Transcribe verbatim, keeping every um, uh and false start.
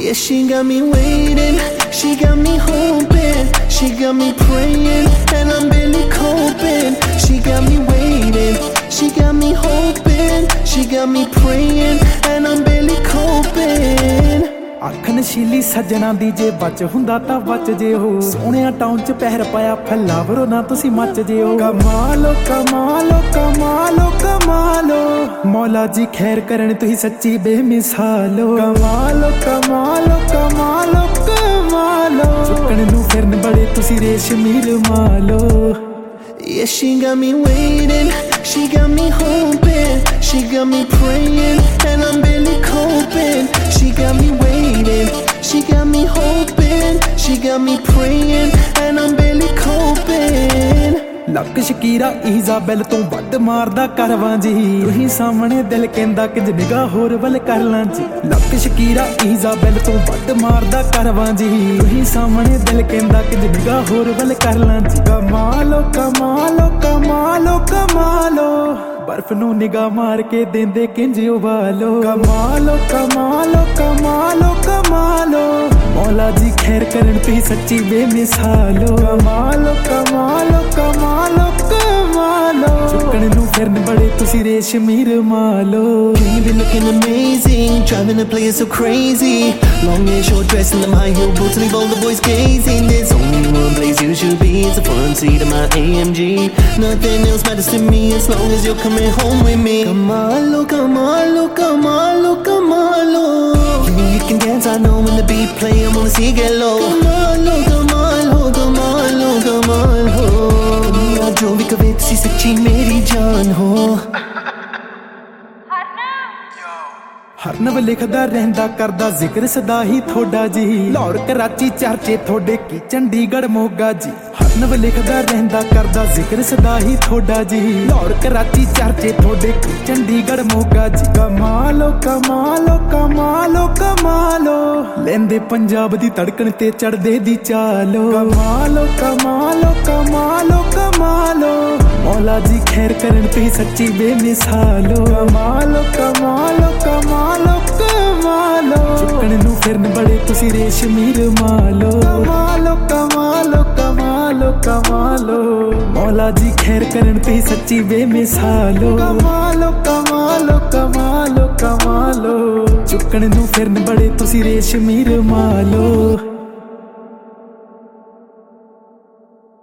Yeah, she got me waiting, she got me hoping, she got me praying, and I'm barely coping. She got me waiting, she got me hoping, she got me praying, and I'm barely coping. ਅੱਖ ਨਸ਼ੀਲੀ ਸੱਜਣਾ ਦੀ ਜੇ ਬਚ ਹੁੰਦਾ ਤਾਂ ਬਚ ਜੇ ਹੋ ਸੋਹਣਿਆ ਟਾਊਨ ਚ ਪਹਿਰ ਪਾਇਆ ਫਲਾਵਰੋ ਨਾ ਤੁਸੀਂ ਮੱਚ ਜੇ ਹੋ ਕਮਾਲੋ ਕਮਾਲੋ ਕਮਾਲੋ ਕਮਾਲੋ ਮੌਲਾ ਜੀ ਖੈਰ ਕਰਨ ਤੁਸੀਂ ਸੱਚੀ ਬੇਮਿਸਾਲੋ ਕਮਾਲੋ ਕਮਾਲੋ ਕਮਾਲੋ ਕਮਾਲੋ ਚੁੱਕਣ ਨੂੰ ਫਿਰਨ ਬੜੇ ਤੁਸੀਂ ਰੇਸ਼ਮੀ ਰੁਮਾਲੋ Yeah, she got me waiting, she got me hoping, she got me praying, and I'm barely coping. She got me waiting, she got me hoping, she got me praying, and I'm barely coping. ਲੱਕ Shakira Isabel ਤੋਂ ਵੱਧ ਮਾਰਦਾ ਕਰਵਾਂ ਜੀ ਤੁਸੀਂ ਸਾਹਮਣੇ ਦਿਲ ਕਹਿੰਦਾ ਕਿ ਨਿਗਾਹ ਹੋਰ ਵੱਲ ਕਰ ਲਾਂ ਜੀ ਲੱਕ ਸ਼ਕੀਰਾ ਇਜ਼ਾਬੈਲ ਤੋਂ ਵੱਧ ਮਾਰਦਾ ਕਰਵਾਂ ਜੀ ਤੁਸੀਂ ਸਾਹਮਣੇ ਦਿਲ ਕਹਿੰਦਾ ਕਿ ਨਿਗਾਹ ਹੋਰ ਵੱਲ ਕਰ ਲਾਂ ਜੀ ਕਮਾਲੋ ਕਮਾਲੋ ਕਮਾਲੋ ਕਮਾਲੋ ਬਰਫ਼ ਨੂੰ ਨਿਗਾਹ ਮਾਰ ਕੇ ਦਿੰਦੇ ਕਿੰਜ ਉਬਾਲੋ ਕਮਾਲੋ ਕਮਾਲੋ ਕਮਾਲੋ ਕਮਾਲੋ ਮੌਲਾ ਜੀ ਖੈਰ ਕਰਨ ਤੁਸੀਂ ਸੱਚੀ ਬੇਮਿਸਾਲੋ ਕਮਾਲੋ ਕਮਾਲੋ ਕਮਾਲੋ ਕਮਾਲੋ ਚੁੱਕਣ ਨੂੰ ਫਿਰਨ ਬੜੇ ਤੁਸੀਂ ਰੇਸ਼ਮੀ ਰੁਮਾਲੋ You be looking amazing, driving the players so crazy. Long hair, short dress, and them high heel boots leave all the boys gazing. There's only one place you should be, it's the front seat of my A M G. Nothing else matters to me as long as you're coming home with me. Kamalo, kamalo, kamalo, kamalo. You mean you can dance, I know when the beat play, I wanna see you get low. Kamalo, kamalo, kamalo, kamalo. Kamiya jo bhi kabhi tusi sachi meri jaan ho. ਹਰਨਵ ਲਿਖਦਾ ਰਹਿੰਦਾ ਕਰਦਾ ਜ਼ਿਕਰ ਸਦਾ ਹੀ ਥੋੜਾ ਜੀ ਲਾਹੌਰ ਕਰਾਚੀ ਚਰਚੇ ਥੋੜੇ ਕੀ ਚੰਡੀਗੜ੍ਹ ਮੋਗਾ ਜੀ ਹਰਨਵ ਲਿਖਦਾ ਰਹਿੰਦਾ ਕਰਦਾ ਜ਼ਿਕਰ ਸਦਾ ਹੀ ਥੋੜਾ ਜੀ ਲਾਹੌਰ ਕਰਾਚੀ ਚਰਚੇ ਥੋੜੇ ਕੀ ਚੰਡੀਗੜ੍ਹ ਮੋਗਾ ਜੀ ਕਮਾਲੋ ਕਮਾਲੋ ਕਮਾਲੋ ਕਮਾਲੋ ਲੈਂਦੇ ਪੰਜਾਬ ਦੀ ਧੜਕਣ ਤੇ ਚੜਦੇ ਦੀ ਚਾਲੋ ਕਮਾਲੋ ਕਮਾਲੋ ਕਮਾਲੋ ਕਮਾਲੋ ਮੌਲਾ ਜੀ ਖੈਰ ਕਰਨ ਤੁਸੀਂ ਸੱਚੀ ਬੇਮਿਸਾਲੋ ਕਮਾਲੋ ਕਮਾਲੋ ਕਮਾਲੋ ਕਮਾਲੋ ਚੁੱਕਣ ਨੂੰ ਫਿਰਨ ਬੜੇ ਤੁਸੀਂ ਰੇਸ਼ਮੀ ਰੁਮਾਲੋ ਕਮਾਲੋ ਕਮਾਲੋ ਕਮਾਲੋ ਕਮਾਲੋ ਮੌਲਾ ਜੀ ਖੈਰ ਕਰਨ ਤੁਸੀਂ ਸੱਚੀ ਬੇਮਿਸਾਲੋ ਕਮਾਲੋ ਕਮਾਲੋ ਕਮਾਲੋ ਕਮਾਲੋ ਚੁੱਕਣ ਨੂੰ ਫਿਰਨ ਬੜੇ ਤੁਸੀਂ ਰੇਸ਼ਮੀ ਰੁਮਾਲੋ